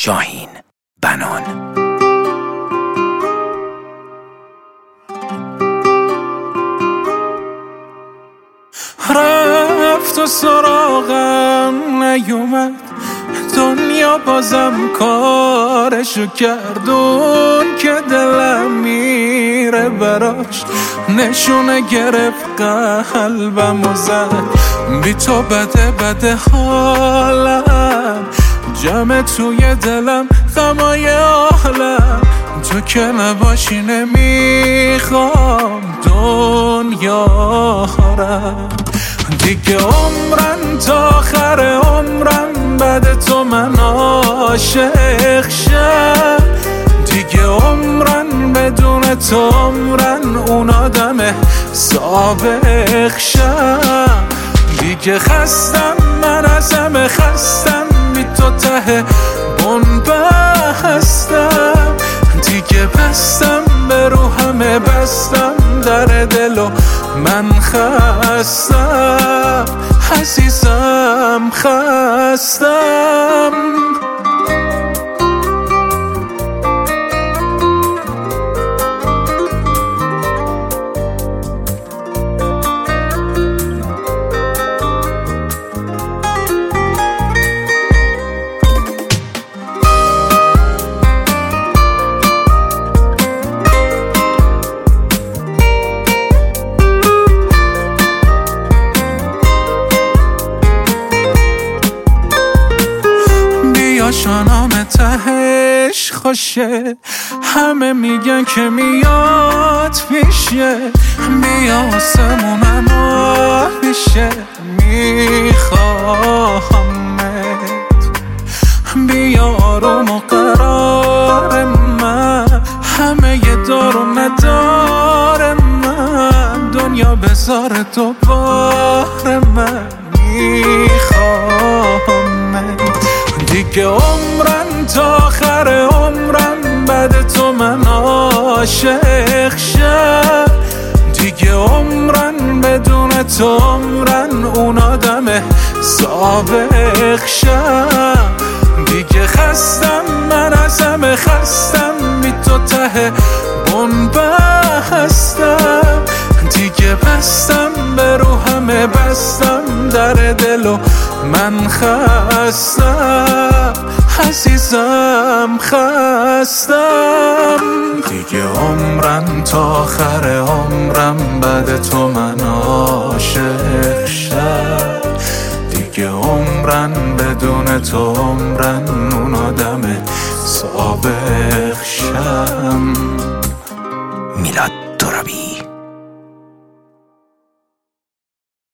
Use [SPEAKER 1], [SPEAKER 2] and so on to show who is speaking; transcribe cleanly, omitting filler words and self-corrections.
[SPEAKER 1] شاهین بنان.
[SPEAKER 2] رفت و سراغم نیومد، دنیا بازم کارشو کردون که دلم میره براش، نشونه گرفت قلبم و زد، بی تو بده حالم، جمع توی دلم غمای عالم، تو که نباشی نمیخوام دنیا رم، دیگه عمرم تا آخر عمرم بعد تو من عاشق شم، دیگه عمرن بدون تو عمرن اون آدم سابق شم، دیگه خستم من از همه خستم، بی تو ته بن بستم، دیگه بستم به رو همه بستم در دلو من خستم، عزیزم خستم. شانام تهش خوشه، همه میگن که میاد پیشه، بیا آسمونم میشه، میخواهمت، بیا آروم و قرار من، همه یه دار و ندار من، دنیا بذار دوباره من میخواهمت، دیگه عمرم تا آخر عمرم بعد تو من عاشق شم، دیگه عمرم بدون تو عمرن اون آدم سابق شم، دیگه خستم من از همه خستم، بی تو ته بن بستم، دیگه بستم به رو همه بستم در دلو من خستم، عزیزم خستم، دیگه عمرم تا آخر عمرم بعد تو من عاشق شم، دیگه عمرن بدون تو عمرن اون آدم سابق شم.
[SPEAKER 1] میلاد ترابی.